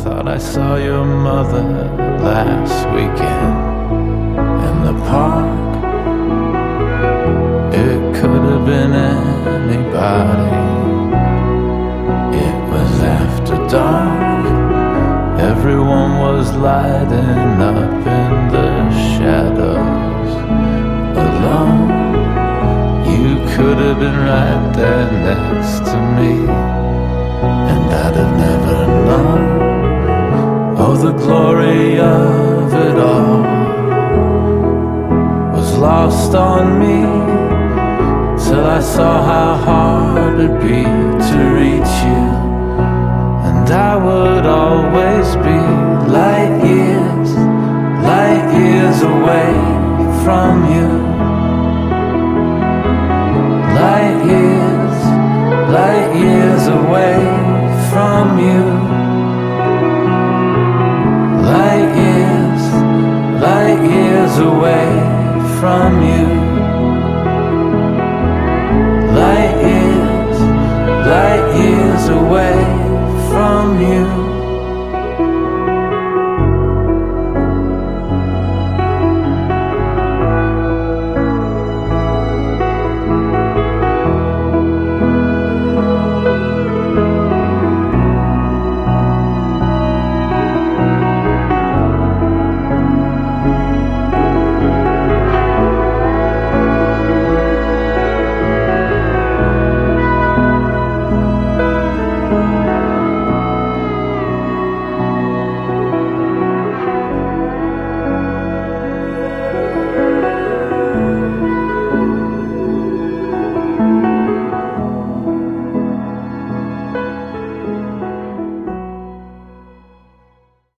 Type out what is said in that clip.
thought I saw your mother last weekend in the park. It could have been anybody. It was after dark. Everyone was lighting up in the shadows alone. You could have been right there next to me, and I'd have never known. Oh, the glory of it all was lost on me, till I saw how hard it'd be to reach you. And I would always be light years away from you. Light years away